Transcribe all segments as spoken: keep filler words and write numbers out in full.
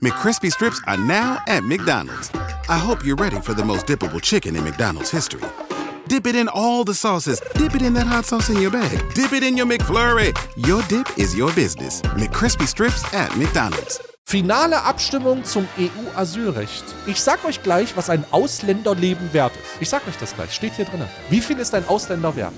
McCrispy strips are now at McDonald's. I hope you're ready for the most dippable chicken in McDonald's history. Dip it in all the sauces. Dip it in that hot sauce in your bag. Dip it in your McFlurry. Your dip is your business. McCrispy strips at McDonald's. Finale Abstimmung zum E U-Asylrecht. Ich sag euch gleich, was ein Ausländerleben wert ist. Ich sag euch das gleich, steht hier drin. Wie viel ist ein Ausländer wert?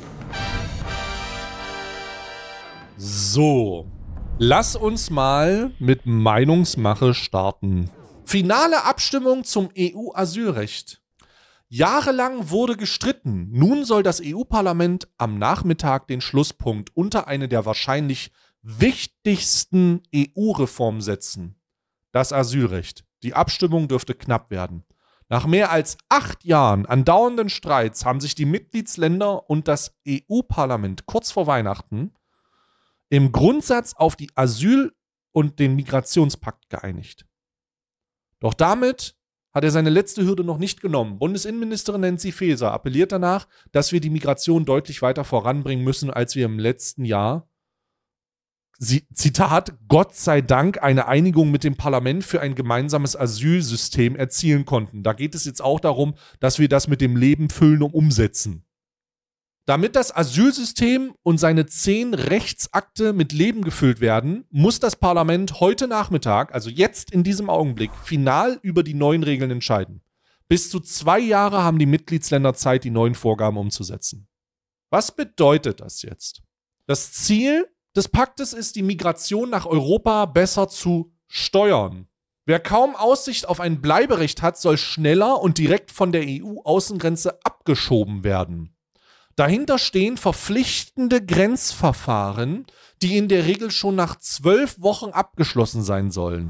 So, lass uns mal mit Meinungsmache starten. Finale Abstimmung zum E U-Asylrecht. Jahrelang wurde gestritten. Nun soll das E U-Parlament am Nachmittag den Schlusspunkt unter eine der wahrscheinlich wichtigsten E U-Reformen setzen. Das Asylrecht. Die Abstimmung dürfte knapp werden. Nach mehr als acht Jahren andauernden Streits haben sich die Mitgliedsländer und das E U-Parlament kurz vor Weihnachten im Grundsatz auf die Asyl- und den Migrationspakt geeinigt. Doch damit hat er seine letzte Hürde noch nicht genommen. Bundesinnenministerin Nancy Faeser appelliert danach, dass wir die Migration deutlich weiter voranbringen müssen, als wir im letzten Jahr, Sie, Zitat, Gott sei Dank eine Einigung mit dem Parlament für ein gemeinsames Asylsystem erzielen konnten. Da geht es jetzt auch darum, dass wir das mit dem Leben füllen und umsetzen. Damit das Asylsystem und seine zehn Rechtsakte mit Leben gefüllt werden, muss das Parlament heute Nachmittag, also jetzt in diesem Augenblick, final über die neuen Regeln entscheiden. Bis zu zwei Jahre haben die Mitgliedsländer Zeit, die neuen Vorgaben umzusetzen. Was bedeutet das jetzt? Das Ziel des Paktes ist, die Migration nach Europa besser zu steuern. Wer kaum Aussicht auf ein Bleiberecht hat, soll schneller und direkt von der E U-Außengrenze abgeschoben werden. Dahinter stehen verpflichtende Grenzverfahren, die in der Regel schon nach zwölf Wochen abgeschlossen sein sollen.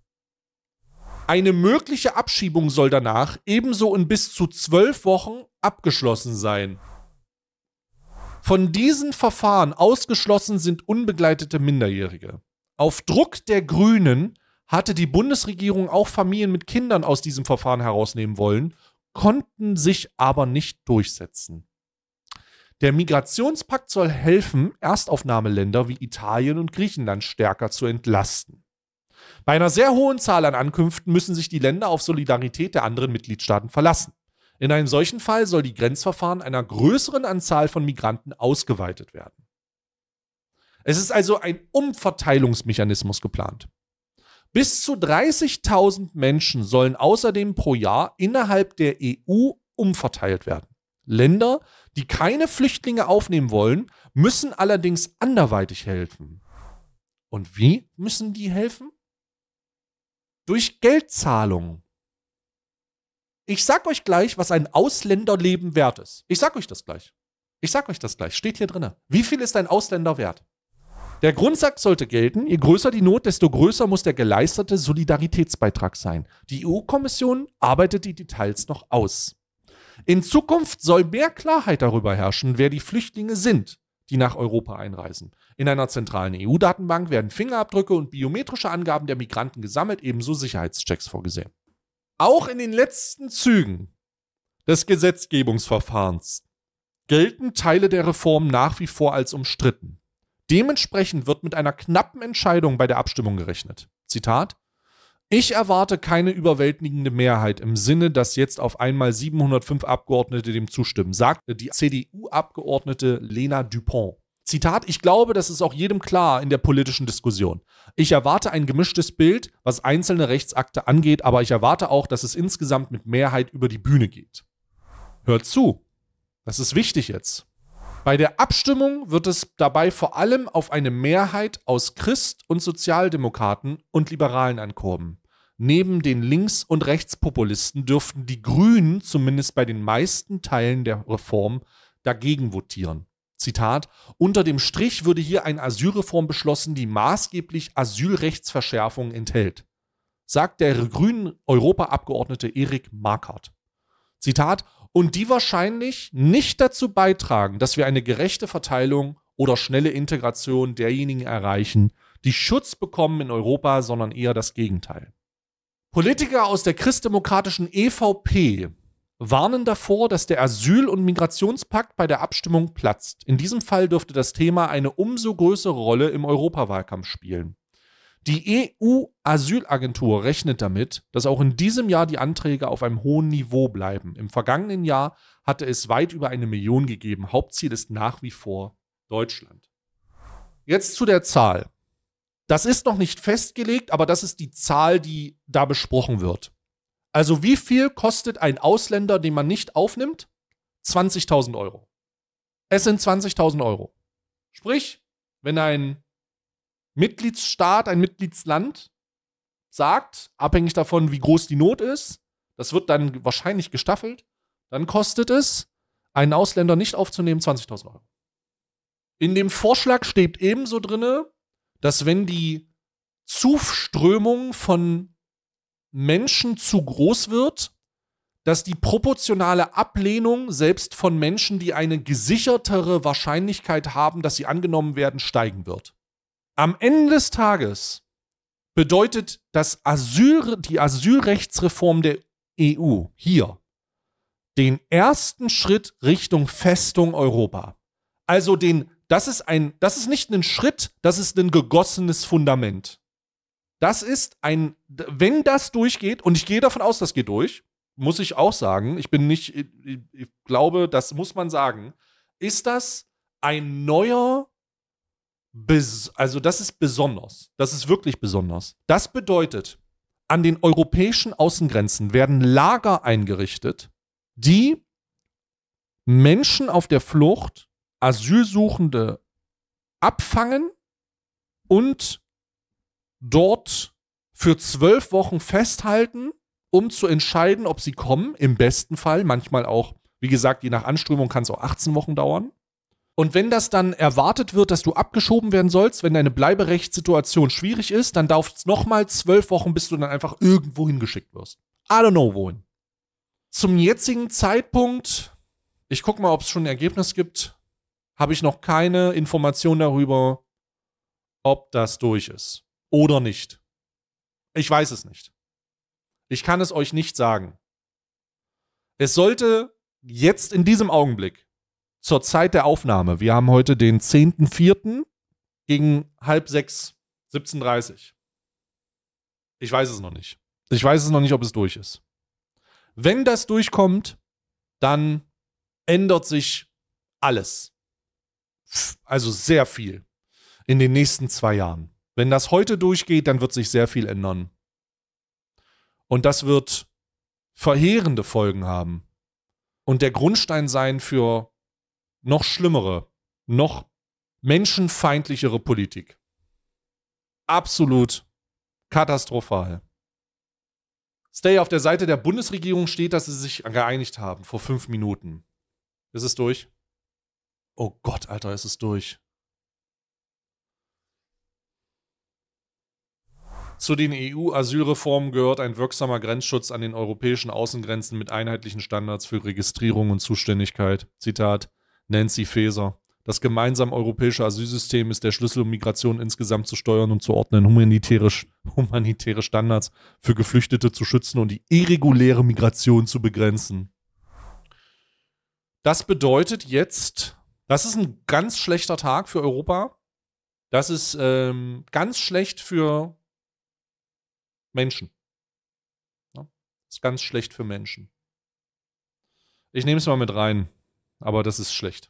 Eine mögliche Abschiebung soll danach ebenso in bis zu zwölf Wochen abgeschlossen sein. Von diesen Verfahren ausgeschlossen sind unbegleitete Minderjährige. Auf Druck der Grünen hatte die Bundesregierung auch Familien mit Kindern aus diesem Verfahren herausnehmen wollen, konnten sich aber nicht durchsetzen. Der Migrationspakt soll helfen, Erstaufnahmeländer wie Italien und Griechenland stärker zu entlasten. Bei einer sehr hohen Zahl an Ankünften müssen sich die Länder auf Solidarität der anderen Mitgliedstaaten verlassen. In einem solchen Fall soll die Grenzverfahren einer größeren Anzahl von Migranten ausgeweitet werden. Es ist also ein Umverteilungsmechanismus geplant. Bis zu dreißigtausend Menschen sollen außerdem pro Jahr innerhalb der E U umverteilt werden. Länder, die keine Flüchtlinge aufnehmen wollen, müssen allerdings anderweitig helfen. Und wie müssen die helfen? Durch Geldzahlungen. Ich sag euch gleich, was ein Ausländerleben wert ist. Ich sag euch das gleich. Ich sag euch das gleich. Steht hier drin. Wie viel ist ein Ausländer wert? Der Grundsatz sollte gelten, je größer die Not, desto größer muss der geleistete Solidaritätsbeitrag sein. Die E U-Kommission arbeitet die Details noch aus. In Zukunft soll mehr Klarheit darüber herrschen, wer die Flüchtlinge sind, die nach Europa einreisen. In einer zentralen E U-Datenbank werden Fingerabdrücke und biometrische Angaben der Migranten gesammelt, ebenso Sicherheitschecks vorgesehen. Auch in den letzten Zügen des Gesetzgebungsverfahrens gelten Teile der Reform nach wie vor als umstritten. Dementsprechend wird mit einer knappen Entscheidung bei der Abstimmung gerechnet. Zitat: Ich erwarte keine überwältigende Mehrheit im Sinne, dass jetzt auf einmal siebenhundertfünf Abgeordnete dem zustimmen, sagte die C D U-Abgeordnete Lena Dupont. Zitat: Ich glaube, das ist auch jedem klar in der politischen Diskussion. Ich erwarte ein gemischtes Bild, was einzelne Rechtsakte angeht, aber ich erwarte auch, dass es insgesamt mit Mehrheit über die Bühne geht. Hört zu, das ist wichtig jetzt. Bei der Abstimmung wird es dabei vor allem auf eine Mehrheit aus Christ- und Sozialdemokraten und Liberalen ankommen. Neben den Links- und Rechtspopulisten dürften die Grünen zumindest bei den meisten Teilen der Reform dagegen votieren. Zitat: Unter dem Strich würde hier eine Asylreform beschlossen, die maßgeblich Asylrechtsverschärfungen enthält, sagt der grünen Europaabgeordnete Erik Markert. Zitat: Und die wahrscheinlich nicht dazu beitragen, dass wir eine gerechte Verteilung oder schnelle Integration derjenigen erreichen, die Schutz bekommen in Europa, sondern eher das Gegenteil. Politiker aus der christdemokratischen E V P warnen davor, dass der Asyl- und Migrationspakt bei der Abstimmung platzt. In diesem Fall dürfte das Thema eine umso größere Rolle im Europawahlkampf spielen. Die E U-Asylagentur rechnet damit, dass auch in diesem Jahr die Anträge auf einem hohen Niveau bleiben. Im vergangenen Jahr hatte es weit über eine Million gegeben. Hauptziel ist nach wie vor Deutschland. Jetzt zu der Zahl. Das ist noch nicht festgelegt, aber das ist die Zahl, die da besprochen wird. Also wie viel kostet ein Ausländer, den man nicht aufnimmt? zwanzigtausend Euro. Es sind zwanzigtausend Euro. Sprich, wenn ein Mitgliedsstaat, ein Mitgliedsland sagt, abhängig davon, wie groß die Not ist, das wird dann wahrscheinlich gestaffelt, dann kostet es, einen Ausländer nicht aufzunehmen, zwanzigtausend Euro. In dem Vorschlag steht ebenso drin, dass wenn die Zuströmung von Menschen zu groß wird, dass die proportionale Ablehnung selbst von Menschen, die eine gesichertere Wahrscheinlichkeit haben, dass sie angenommen werden, steigen wird. Am Ende des Tages bedeutet das Asyl, die Asylrechtsreform der E U hier den ersten Schritt Richtung Festung Europa. Also den, das ist ein, das ist nicht ein Schritt, das ist ein gegossenes Fundament. Das ist ein, wenn das durchgeht, und ich gehe davon aus, das geht durch, muss ich auch sagen, ich bin nicht, ich, ich glaube, das muss man sagen, ist das ein neuer, Bes- also das ist besonders, das ist wirklich besonders. Das bedeutet, an den europäischen Außengrenzen werden Lager eingerichtet, die Menschen auf der Flucht, Asylsuchende abfangen und dort für zwölf Wochen festhalten, um zu entscheiden, ob sie kommen, im besten Fall, manchmal auch, wie gesagt, je nach Anströmung kann es auch achtzehn Wochen dauern. Und wenn das dann erwartet wird, dass du abgeschoben werden sollst, wenn deine Bleiberechtssituation schwierig ist, dann dauert es nochmal zwölf Wochen, bis du dann einfach irgendwo hingeschickt wirst. I don't know wohin. Zum jetzigen Zeitpunkt, ich gucke mal, ob es schon ein Ergebnis gibt, habe ich noch keine Information darüber, ob das durch ist oder nicht. Ich weiß es nicht. Ich kann es euch nicht sagen. Es sollte jetzt in diesem Augenblick, zur Zeit der Aufnahme, wir haben heute den zehnten vierten gegen halb sechs, siebzehn Uhr dreißig. Ich weiß es noch nicht. Ich weiß es noch nicht, ob es durch ist. Wenn das durchkommt, dann ändert sich alles. Also sehr viel in den nächsten zwei Jahren. Wenn das heute durchgeht, dann wird sich sehr viel ändern. Und das wird verheerende Folgen haben. Und der Grundstein sein für noch schlimmere, noch menschenfeindlichere Politik. Absolut katastrophal. Stay auf der Seite der Bundesregierung steht, dass sie sich geeinigt haben vor fünf Minuten. Ist es durch? Oh Gott, Alter, ist es durch. Zu den E U-Asylreformen gehört ein wirksamer Grenzschutz an den europäischen Außengrenzen mit einheitlichen Standards für Registrierung und Zuständigkeit. Zitat Nancy Faeser. Das gemeinsame europäische Asylsystem ist der Schlüssel, um Migration insgesamt zu steuern und zu ordnen, humanitäre, humanitäre Standards für Geflüchtete zu schützen und die irreguläre Migration zu begrenzen. Das bedeutet jetzt, das ist ein ganz schlechter Tag für Europa. Das ist ähm, ganz schlecht für Menschen. Ja, das ist ganz schlecht für Menschen. Ich nehme es mal mit rein, aber das ist schlecht.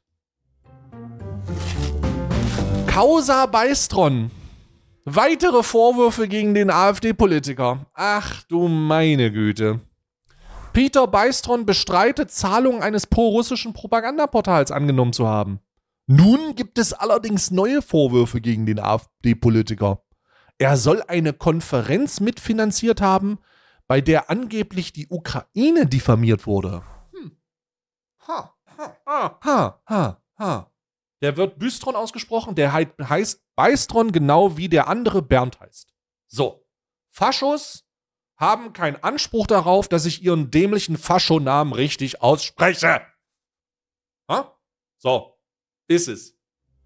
Causa Beistron. Weitere Vorwürfe gegen den AfD-Politiker. Ach du meine Güte. Peter Beistron bestreitet, Zahlungen eines pro-russischen Propagandaportals angenommen zu haben. Nun gibt es allerdings neue Vorwürfe gegen den AfD-Politiker. Er soll eine Konferenz mitfinanziert haben, bei der angeblich die Ukraine diffamiert wurde. Hm. Ha, ha, ha, ha, ha, ha. Der wird Bystron ausgesprochen, der heißt Beistron, genau wie der andere Bernd heißt. So, Faschos haben keinen Anspruch darauf, dass ich ihren dämlichen Faschonamen richtig ausspreche. Ha? So, ist es.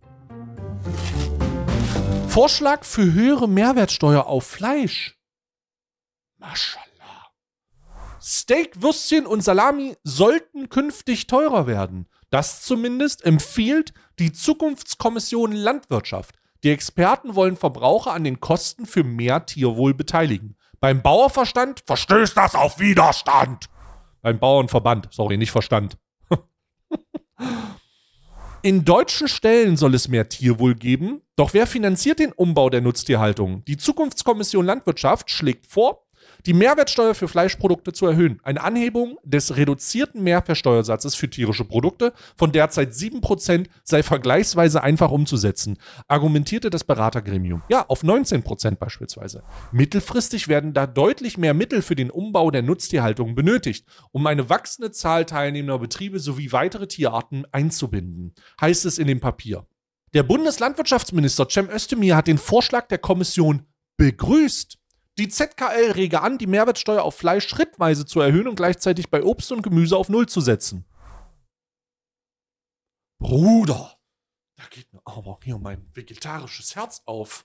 Vorschlag für höhere Mehrwertsteuer auf Fleisch. Maschallah. Steak, Würstchen und Salami sollten künftig teurer werden. Das zumindest empfiehlt die Zukunftskommission Landwirtschaft. Die Experten wollen Verbraucher an den Kosten für mehr Tierwohl beteiligen. Beim Bauernverstand verstößt das auf Widerstand. Beim Bauernverband, sorry, nicht Verstand. In deutschen Ställen soll es mehr Tierwohl geben, doch wer finanziert den Umbau der Nutztierhaltung? Die Zukunftskommission Landwirtschaft schlägt vor, die Mehrwertsteuer für Fleischprodukte zu erhöhen. Eine Anhebung des reduzierten Mehrwertsteuersatzes für tierische Produkte von derzeit sieben Prozent sei vergleichsweise einfach umzusetzen, argumentierte das Beratergremium. Ja, auf neunzehn Prozent beispielsweise. Mittelfristig werden da deutlich mehr Mittel für den Umbau der Nutztierhaltung benötigt, um eine wachsende Zahl teilnehmender Betriebe sowie weitere Tierarten einzubinden, heißt es in dem Papier. Der Bundeslandwirtschaftsminister Cem Özdemir hat den Vorschlag der Kommission begrüßt. Die Z K L rege an, die Mehrwertsteuer auf Fleisch schrittweise zu erhöhen und gleichzeitig bei Obst und Gemüse auf Null zu setzen. Bruder, da geht mir aber hier mein vegetarisches Herz auf.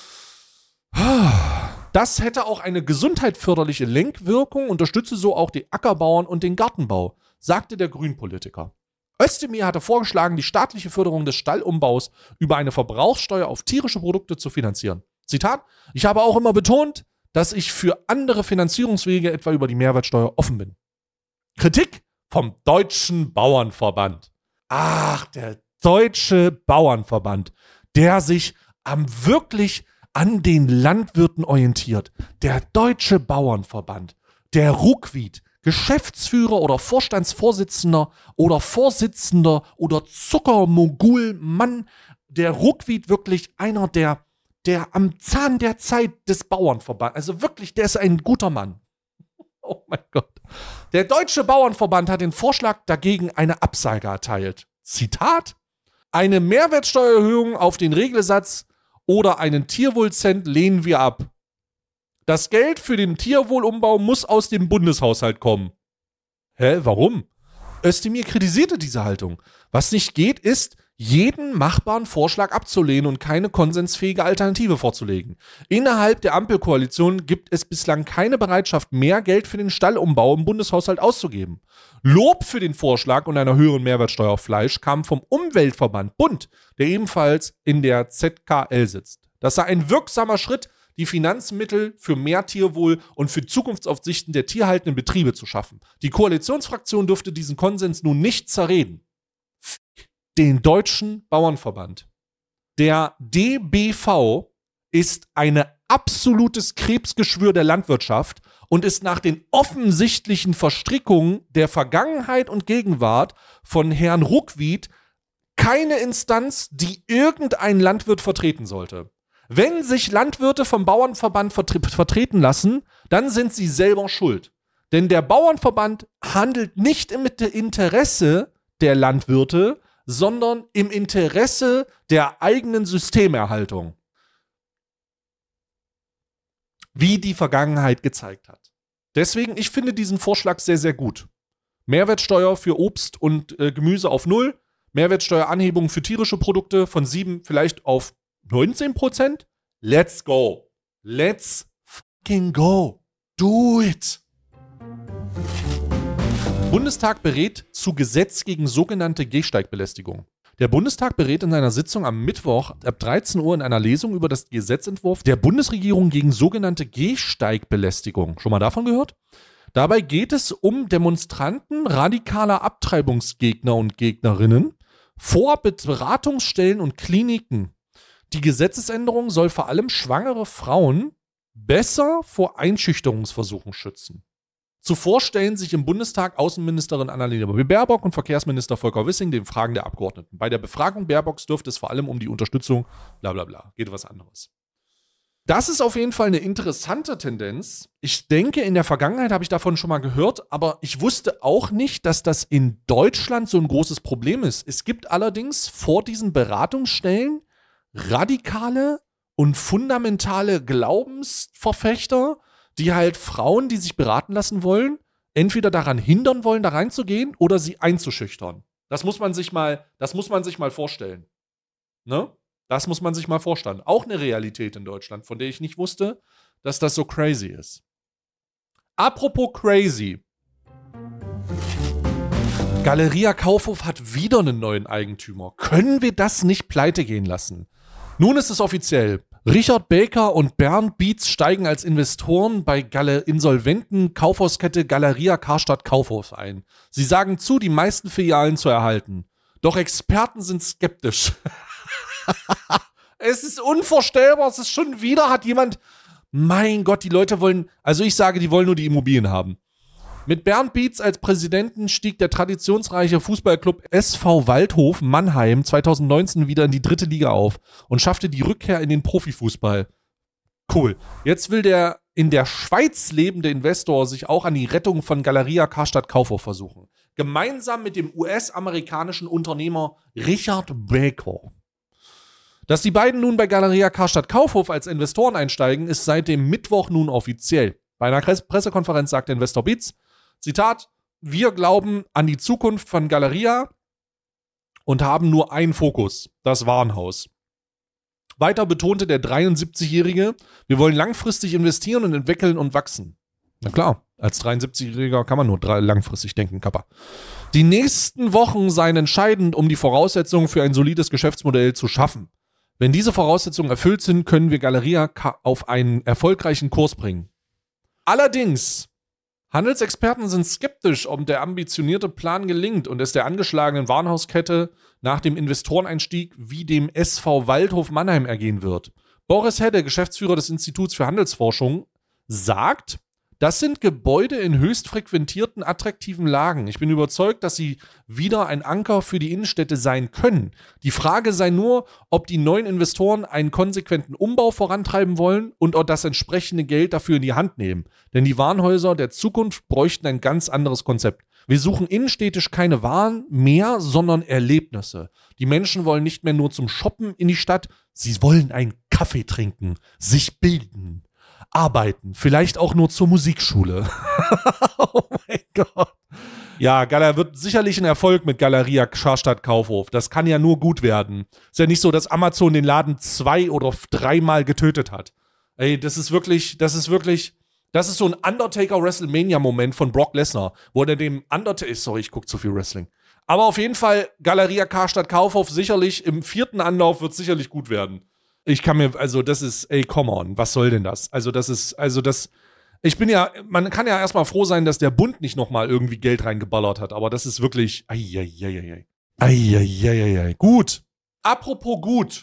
Das hätte auch eine gesundheitsförderliche Lenkwirkung, unterstütze so auch die Ackerbauern und den Gartenbau, sagte der Grünpolitiker. Özdemir hatte vorgeschlagen, die staatliche Förderung des Stallumbaus über eine Verbrauchssteuer auf tierische Produkte zu finanzieren. Zitat: Ich habe auch immer betont, dass ich für andere Finanzierungswege, etwa über die Mehrwertsteuer, offen bin. Kritik vom Deutschen Bauernverband. Ach, der Deutsche Bauernverband, der sich am wirklich an den Landwirten orientiert. Der Deutsche Bauernverband, der Ruckwied, Geschäftsführer oder Vorstandsvorsitzender oder Vorsitzender oder Zuckermogul-Mann, der Ruckwied wirklich einer der der am Zahn der Zeit des Bauernverbands, also wirklich, der ist ein guter Mann. Oh mein Gott. Der Deutsche Bauernverband hat den Vorschlag dagegen eine Absage erteilt. Zitat: Eine Mehrwertsteuererhöhung auf den Regelsatz oder einen Tierwohlcent lehnen wir ab. Das Geld für den Tierwohlumbau muss aus dem Bundeshaushalt kommen. Hä, warum? Özdemir kritisierte diese Haltung. Was nicht geht, ist, jeden machbaren Vorschlag abzulehnen und keine konsensfähige Alternative vorzulegen. Innerhalb der Ampelkoalition gibt es bislang keine Bereitschaft, mehr Geld für den Stallumbau im Bundeshaushalt auszugeben. Lob für den Vorschlag und einer höheren Mehrwertsteuer auf Fleisch kam vom Umweltverband Bund, der ebenfalls in der Z K L sitzt. Das sei ein wirksamer Schritt, die Finanzmittel für mehr Tierwohl und für Zukunftsaussichten der tierhaltenden Betriebe zu schaffen. Die Koalitionsfraktion dürfte diesen Konsens nun nicht zerreden. Den Deutschen Bauernverband. Der D B V ist ein absolutes Krebsgeschwür der Landwirtschaft und ist nach den offensichtlichen Verstrickungen der Vergangenheit und Gegenwart von Herrn Ruckwied keine Instanz, die irgendein Landwirt vertreten sollte. Wenn sich Landwirte vom Bauernverband vertre- vertreten lassen, dann sind sie selber schuld. Denn der Bauernverband handelt nicht im Interesse der Landwirte, sondern im Interesse der eigenen Systemerhaltung. Wie die Vergangenheit gezeigt hat. Deswegen, ich finde diesen Vorschlag sehr, sehr gut. Mehrwertsteuer für Obst und äh, Gemüse auf null, Mehrwertsteueranhebung für tierische Produkte von sieben vielleicht auf neunzehn Prozent. Let's go. Let's fucking go. Do it. Bundestag berät zu Gesetz gegen sogenannte Gehsteigbelästigung. Der Bundestag berät in seiner Sitzung am Mittwoch ab dreizehn Uhr in einer Lesung über das Gesetzentwurf der Bundesregierung gegen sogenannte Gehsteigbelästigung. Schon mal davon gehört? Dabei geht es um Demonstranten radikaler Abtreibungsgegner und Gegnerinnen vor Beratungsstellen und Kliniken. Die Gesetzesänderung soll vor allem schwangere Frauen besser vor Einschüchterungsversuchen schützen. Zuvor stellen sich im Bundestag Außenministerin Annalena Baerbock und Verkehrsminister Volker Wissing den Fragen der Abgeordneten. Bei der Befragung Baerbocks dürfte es vor allem um die Unterstützung, bla bla bla, geht was anderes. Das ist auf jeden Fall eine interessante Tendenz. Ich denke, in der Vergangenheit habe ich davon schon mal gehört, aber ich wusste auch nicht, dass das in Deutschland so ein großes Problem ist. Es gibt allerdings vor diesen Beratungsstellen radikale und fundamentale Glaubensverfechter, die halt Frauen, die sich beraten lassen wollen, entweder daran hindern wollen, da reinzugehen oder sie einzuschüchtern. Das muss man sich mal, das muss man sich mal vorstellen. Ne? Das muss man sich mal vorstellen. Auch eine Realität in Deutschland, von der ich nicht wusste, dass das so crazy ist. Apropos crazy. Galeria Kaufhof hat wieder einen neuen Eigentümer. Können wir das nicht pleite gehen lassen? Nun ist es offiziell. Richard Baker und Bernd Bietz steigen als Investoren bei Gal- insolventen Kaufhauskette Galeria Karstadt Kaufhof ein. Sie sagen zu, die meisten Filialen zu erhalten. Doch Experten sind skeptisch. Es ist unvorstellbar, es ist schon wieder, hat jemand... Mein Gott, die Leute wollen... Also ich sage, die wollen nur die Immobilien haben. Mit Bernd Bietz als Präsidenten stieg der traditionsreiche Fußballclub S V Waldhof Mannheim zwanzig neunzehn wieder in die dritte Liga auf und schaffte die Rückkehr in den Profifußball. Cool. Jetzt will der in der Schweiz lebende Investor sich auch an die Rettung von Galeria Karstadt Kaufhof versuchen. Gemeinsam mit dem U S-amerikanischen Unternehmer Richard Baker. Dass die beiden nun bei Galeria Karstadt Kaufhof als Investoren einsteigen, ist seit dem Mittwoch nun offiziell. Bei einer Pressekonferenz sagte Investor Bietz, Zitat, wir glauben an die Zukunft von Galeria und haben nur einen Fokus, das Warenhaus. Weiter betonte der dreiundsiebzigjährige, wir wollen langfristig investieren und entwickeln und wachsen. Na klar, als dreiundsiebzigjähriger kann man nur drei langfristig denken, Kappa. Die nächsten Wochen seien entscheidend, um die Voraussetzungen für ein solides Geschäftsmodell zu schaffen. Wenn diese Voraussetzungen erfüllt sind, können wir Galeria auf einen erfolgreichen Kurs bringen. Allerdings, Handelsexperten sind skeptisch, ob der ambitionierte Plan gelingt und es der angeschlagenen Warenhauskette nach dem Investoreneinstieg wie dem S V Waldhof Mannheim ergehen wird. Boris Hedde, Geschäftsführer des Instituts für Handelsforschung, sagt, das sind Gebäude in höchst frequentierten, attraktiven Lagen. Ich bin überzeugt, dass sie wieder ein Anker für die Innenstädte sein können. Die Frage sei nur, ob die neuen Investoren einen konsequenten Umbau vorantreiben wollen und auch das entsprechende Geld dafür in die Hand nehmen. Denn die Warenhäuser der Zukunft bräuchten ein ganz anderes Konzept. Wir suchen innenstädtisch keine Waren mehr, sondern Erlebnisse. Die Menschen wollen nicht mehr nur zum Shoppen in die Stadt, sie wollen einen Kaffee trinken, sich bilden. Arbeiten, vielleicht auch nur zur Musikschule. Oh mein Gott. Ja, Gala wird sicherlich ein Erfolg mit Galeria Karstadt Kaufhof. Das kann ja nur gut werden. Ist ja nicht so, dass Amazon den Laden zwei oder dreimal getötet hat. Ey, das ist wirklich, das ist wirklich, das ist so ein Undertaker-WrestleMania-Moment von Brock Lesnar, wo er dem Undertaker, sorry, ich gucke zu viel Wrestling. Aber auf jeden Fall, Galeria Karstadt Kaufhof sicherlich, im vierten Anlauf wird sicherlich gut werden. Ich kann mir, also das ist, ey, come on, was soll denn das? Also das ist, also das, ich bin ja, man kann ja erstmal froh sein, dass der Bund nicht nochmal irgendwie Geld reingeballert hat, aber das ist wirklich, eieieiei. Eieieiei. Gut. Apropos gut.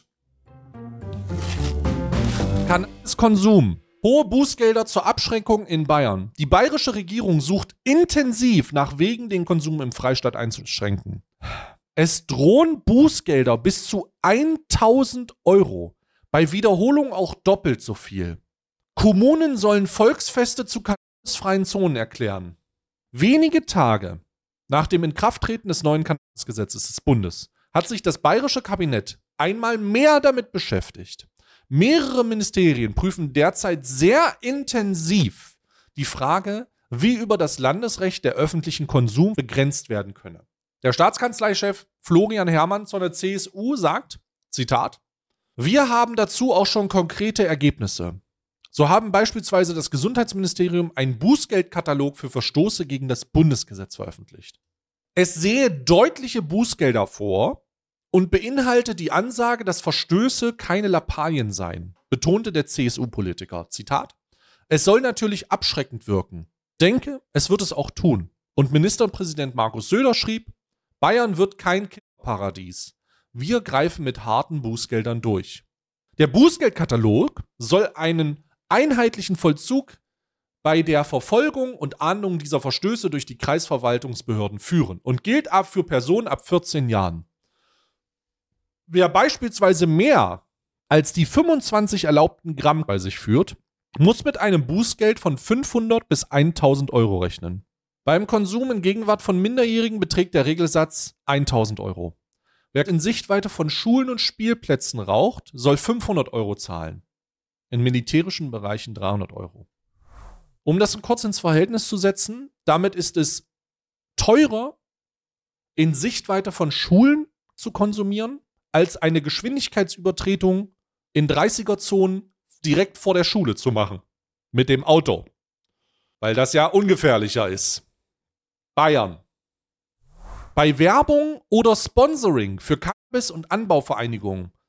Cannabiskonsum. Hohe Bußgelder zur Abschränkung in Bayern. Die bayerische Regierung sucht intensiv nach Wegen, den Konsum im Freistaat einzuschränken. Es drohen Bußgelder bis zu tausend Euro. Bei Wiederholung auch doppelt so viel. Kommunen sollen Volksfeste zu cannabisfreien Zonen erklären. Wenige Tage nach dem Inkrafttreten des neuen Cannabisgesetzes des Bundes hat sich das bayerische Kabinett einmal mehr damit beschäftigt. Mehrere Ministerien prüfen derzeit sehr intensiv die Frage, wie über das Landesrecht der öffentlichen Konsum begrenzt werden könne. Der Staatskanzleichef Florian Herrmann von der C S U sagt, Zitat, wir haben dazu auch schon konkrete Ergebnisse. So haben beispielsweise das Gesundheitsministerium einen Bußgeldkatalog für Verstoße gegen das Bundesgesetz veröffentlicht. Es sehe deutliche Bußgelder vor und beinhalte die Ansage, dass Verstöße keine Lappalien seien, betonte der C S U-Politiker. Zitat, es soll natürlich abschreckend wirken. Denke, es wird es auch tun. Und Ministerpräsident Markus Söder schrieb, Bayern wird kein Kinderparadies. Wir greifen mit harten Bußgeldern durch. Der Bußgeldkatalog soll einen einheitlichen Vollzug bei der Verfolgung und Ahndung dieser Verstöße durch die Kreisverwaltungsbehörden führen und gilt ab für Personen ab vierzehn Jahren. Wer beispielsweise mehr als die fünfundzwanzig erlaubten Gramm bei sich führt, muss mit einem Bußgeld von fünfhundert bis tausend Euro rechnen. Beim Konsum in Gegenwart von Minderjährigen beträgt der Regelsatz tausend Euro. Wer in Sichtweite von Schulen und Spielplätzen raucht, soll fünfhundert Euro zahlen. In militärischen Bereichen dreihundert Euro. Um das kurz ins Verhältnis zu setzen, damit ist es teurer, in Sichtweite von Schulen zu konsumieren, als eine Geschwindigkeitsübertretung in dreißiger-Zonen direkt vor der Schule zu machen. Mit dem Auto. Weil das ja ungefährlicher ist. Bayern. Bei Werbung oder Sponsoring für Cannabis- und Anbauvereinigungen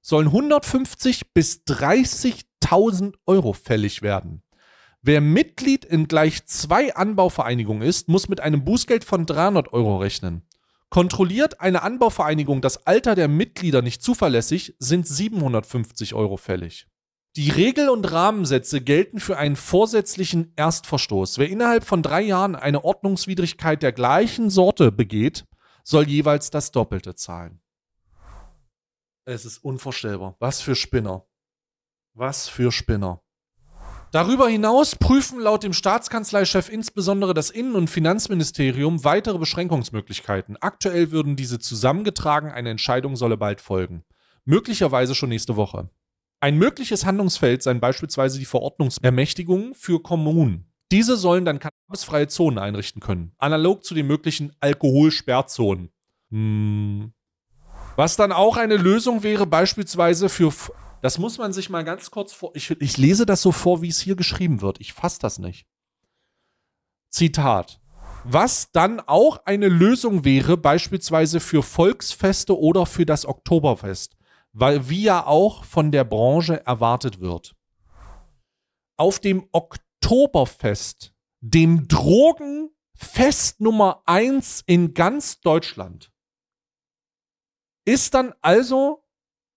sollen hundertfünfzig bis dreißigtausend Euro fällig werden. Wer Mitglied in gleich zwei Anbauvereinigungen ist, muss mit einem Bußgeld von dreihundert Euro rechnen. Kontrolliert eine Anbauvereinigung das Alter der Mitglieder nicht zuverlässig, sind siebenhundertfünfzig Euro fällig. Die Regel- und Rahmensätze gelten für einen vorsätzlichen Erstverstoß. Wer innerhalb von drei Jahren eine Ordnungswidrigkeit der gleichen Sorte begeht, soll jeweils das Doppelte zahlen. Es ist unvorstellbar. Was für Spinner. Was für Spinner. Darüber hinaus prüfen laut dem Staatskanzleichef insbesondere das Innen- und Finanzministerium weitere Beschränkungsmöglichkeiten. Aktuell würden diese zusammengetragen, eine Entscheidung solle bald folgen. Möglicherweise schon nächste Woche. Ein mögliches Handlungsfeld seien beispielsweise die Verordnungsermächtigungen für Kommunen. Diese sollen dann cannabisfreie Zonen einrichten können, analog zu den möglichen Alkoholsperrzonen. Hm. Was dann auch eine Lösung wäre, beispielsweise für, das muss man sich mal ganz kurz vor, ich, ich lese das so vor, wie es hier geschrieben wird, ich fasse das nicht. Zitat. Was dann auch eine Lösung wäre, beispielsweise für Volksfeste oder für das Oktoberfest, weil wie ja auch von der Branche erwartet wird. Auf dem Oktoberfest, dem Drogenfest Nummer eins in ganz Deutschland, ist dann also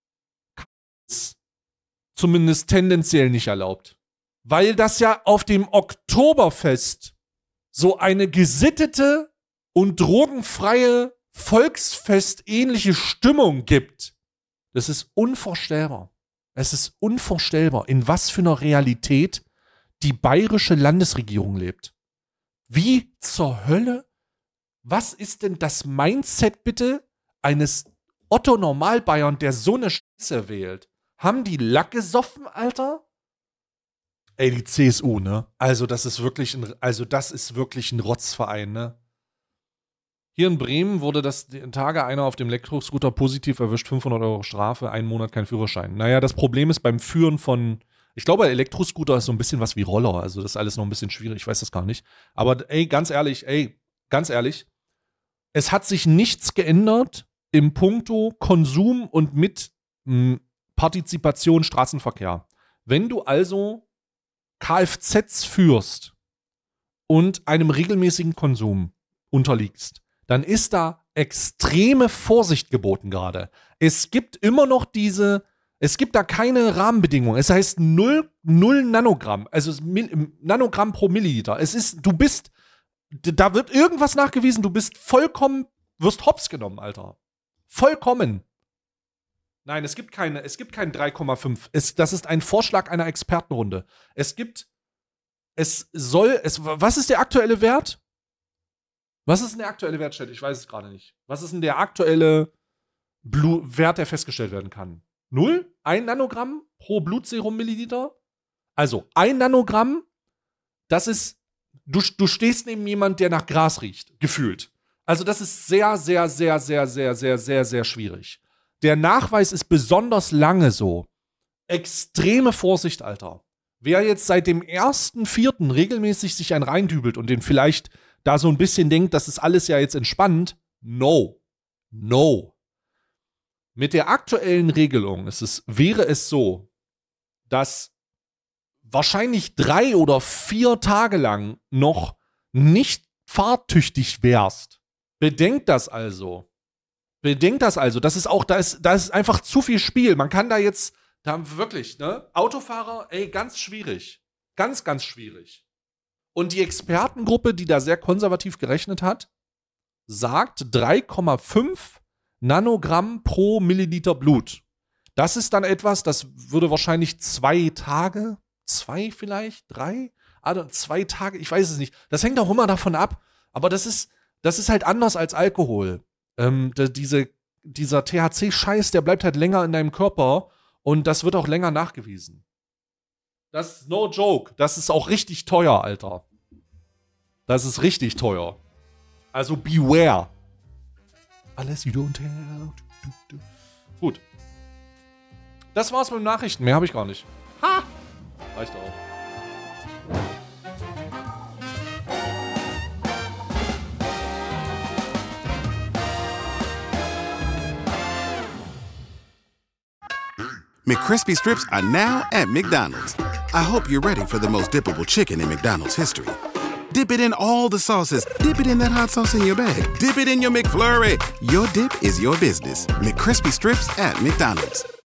zumindest tendenziell nicht erlaubt. Weil das ja auf dem Oktoberfest so eine gesittete und drogenfreie Volksfest-ähnliche Stimmung gibt. Das ist unvorstellbar. Es ist unvorstellbar, in was für einer Realität die bayerische Landesregierung lebt. Wie zur Hölle? Was ist denn das Mindset bitte eines Otto Normalbayern, der so eine Scheiße wählt? Haben die Lack gesoffen, Alter? Ey, die C S U, ne? Also das ist wirklich ein, also das ist wirklich ein Rotzverein, ne? Hier in Bremen wurde das Tage einer auf dem Elektroscooter positiv erwischt, fünfhundert Euro Strafe, einen Monat kein Führerschein. Naja, das Problem ist beim Führen von, ich glaube, Elektroscooter ist so ein bisschen was wie Roller, also das ist alles noch ein bisschen schwierig, ich weiß das gar nicht. Aber ey, ganz ehrlich, ey, ganz ehrlich, es hat sich nichts geändert im Punkto Konsum und mit mh, Partizipation Straßenverkehr. Wenn du also Kfz führst und einem regelmäßigen Konsum unterliegst, dann ist da extreme Vorsicht geboten gerade. Es gibt immer noch diese, es gibt da keine Rahmenbedingungen. Es heißt null Nanogramm, also Nanogramm pro Milliliter. Es ist, du bist, da wird irgendwas nachgewiesen, du bist vollkommen, wirst hops genommen, Alter. Vollkommen. Nein, es gibt keine, es gibt kein drei Komma fünf. Es, das ist ein Vorschlag einer Expertenrunde. Es gibt, es soll, es, was ist der aktuelle Wert? Was ist denn der aktuelle Wert, Chat? Ich weiß es gerade nicht. Was ist denn der aktuelle Blu- Wert, der festgestellt werden kann? Null? Ein Nanogramm pro Blutserum-Milliliter? Also, ein Nanogramm, das ist, du, du stehst neben jemand, der nach Gras riecht, gefühlt. Also, das ist sehr, sehr, sehr, sehr, sehr, sehr, sehr, sehr schwierig. Der Nachweis ist besonders lange so. Extreme Vorsicht, Alter. Wer jetzt seit dem ersten Vierten regelmäßig sich einen reindübelt und den vielleicht da so ein bisschen denkt, das ist alles ja jetzt entspannt, no. No. Mit der aktuellen Regelung ist es, wäre es so, dass wahrscheinlich drei oder vier Tage lang noch nicht fahrtüchtig wärst. Bedenkt das also. Bedenkt das also. Das ist auch, da ist, da ist einfach zu viel Spiel. Man kann da jetzt, da wirklich, ne? Autofahrer, ey, ganz schwierig. Ganz, ganz schwierig. Und die Expertengruppe, die da sehr konservativ gerechnet hat, sagt drei Komma fünf Nanogramm pro Milliliter Blut. Das ist dann etwas, das würde wahrscheinlich zwei Tage, zwei vielleicht, drei, also zwei Tage, ich weiß es nicht. Das hängt auch immer davon ab. Aber das ist, das ist halt anders als Alkohol. Ähm, da, diese, dieser T H C-Scheiß, der bleibt halt länger in deinem Körper und das wird auch länger nachgewiesen. Das ist no joke. Das ist auch richtig teuer, Alter. Das ist richtig teuer. Also beware. Unless you don't have. Gut. Das war's mit den Nachrichten. Mehr habe ich gar nicht. Ha! Reicht auch. McCrispy strips are now at McDonald's. I hope you're ready for the most dippable chicken in McDonald's history. Dip it in all the sauces. Dip it in that hot sauce in your bag. Dip it in your McFlurry. Your dip is your business. McCrispy strips at McDonald's.